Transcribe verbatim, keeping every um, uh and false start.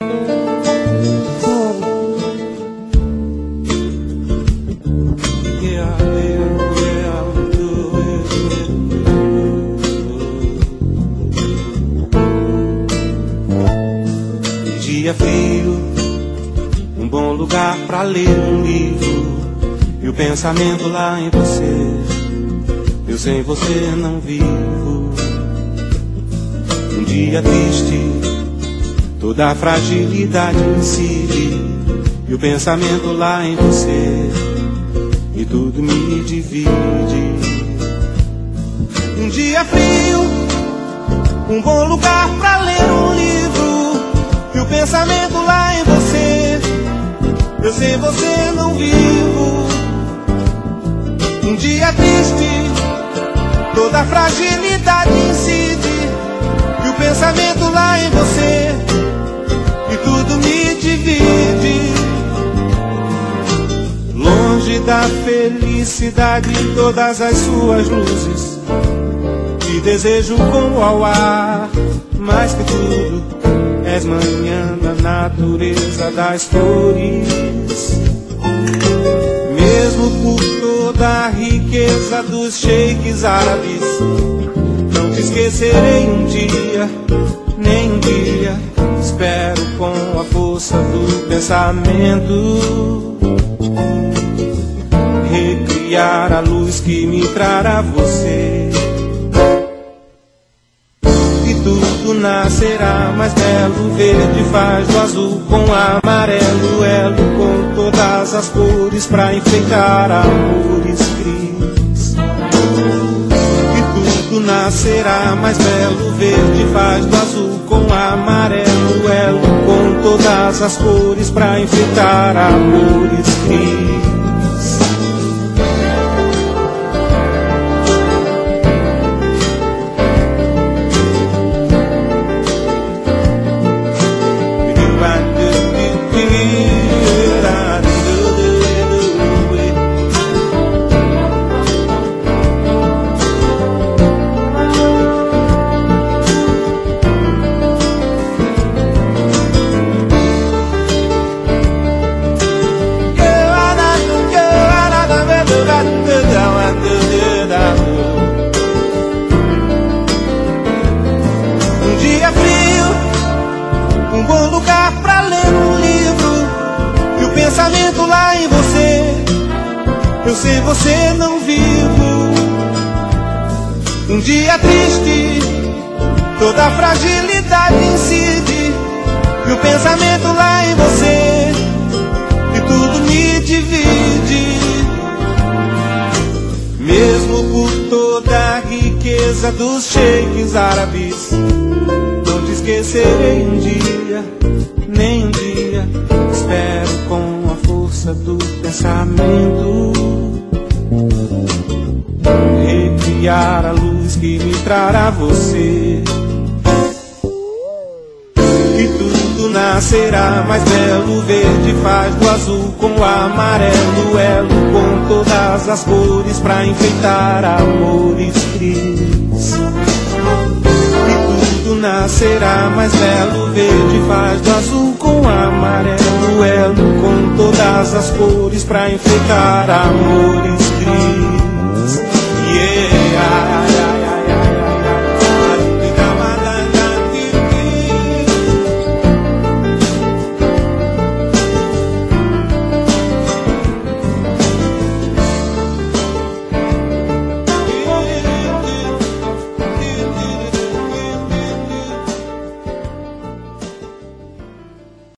Dia frio, um bom lugar pra ler um livro, e o pensamento lá em você. Eu sem você não vivo. Um dia triste, toda a fragilidade incide, e o pensamento lá em você, e tudo me divide. Um dia frio, um bom lugar pra ler um livro, e o pensamento lá em você. Eu sem você não vivo. Um dia triste, toda a fragilidade incide, e o pensamento lá em você, e tudo me divide. Longe da felicidade e todas as suas luzes, te desejo como ao ar, mais que tudo és manhã da natureza das flores. Mesmo por toda a riqueza dos sheiks árabes, não te esquecerei um dia, nem um dia. Espero com a força do pensamento recriar a luz que me trará você. Tudo nascerá mais belo, verde faz do azul com amarelo, elo com todas as cores pra enfeitar amores cris. E tudo nascerá mais belo, verde faz do azul com amarelo, elo com todas as cores pra enfeitar amores cris. Pensamento lá em você, eu sem você não vivo. Um dia triste, toda a fragilidade incide, e o pensamento lá em você, e tudo me divide. Mesmo por toda a riqueza dos sheiks árabes, não te esquecerei um dia, nem um dia. Espero com a força do pensamento recriar a luz que me trará você. E tudo nascerá mais belo, verde faz do azul com o amarelo, elo com todas as cores pra enfeitar amores cris. E tudo nascerá mais belo, verde faz do azul com amarelo, elo com todas as cores pra enfeitar amores cris. Yeah.